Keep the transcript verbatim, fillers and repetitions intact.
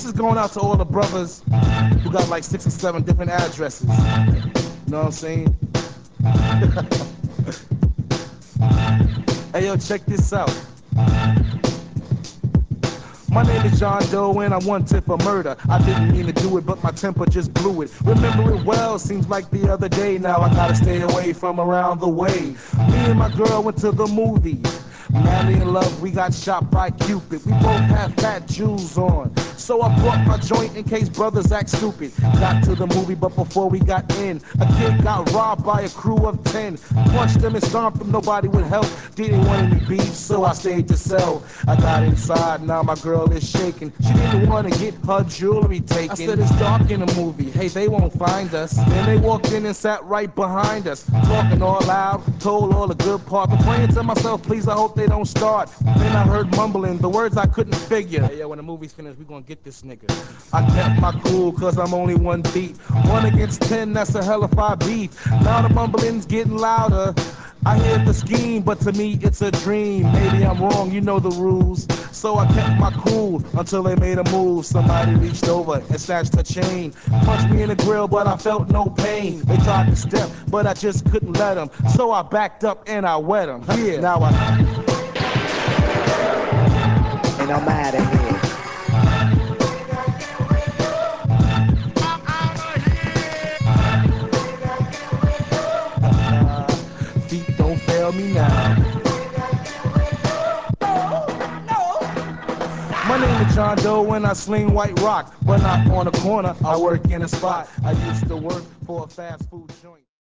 is going out to all the brothers who got like six or seven different addresses. You know what I'm saying? Hey, yo, check this out. My name is John Doe and I'm wanted for murder. I didn't mean to do it, but my temper just blew it. Remember it well, seems like the other day. Now I gotta stay away from around the way. Me and my girl went to the movies. Madly in love, we got shot by Cupid. We both have fat jewels on. So I brought my joint in case brothers act stupid. Got to the movie, but before we got in, a kid got robbed by a crew of ten. Punched him and stomped him, nobody would help. Didn't want any beef, so I stayed to sell. I got inside, now my girl is shaking. She didn't want to get her jewelry taken. I said it's dark in the movie, hey, they won't find us. Then they walked in and sat right behind us. Talking all loud, told all the good part. But praying to myself, please, I hope they don't start. Then I heard mumbling, the words I couldn't figure. Hey, yo, when the movie's finished, we gonna get this nigga. I kept my cool, cause I'm only one deep. One against ten, that's a hell of a beef. Now the mumbling's getting louder. I hear the scheme, but to me it's a dream. Maybe I'm wrong, you know the rules. So I kept my cool until they made a move. Somebody reached over and snatched a chain. Punched me in the grill, but I felt no pain. They tried to step, but I just couldn't let them. So I backed up and I wet them. Yeah, now I... And I'm out of here. Uh, feet don't fail me now. My name is John Doe and I sling white rock. But not on a corner, I work in a spot. I used to work for a fast food joint.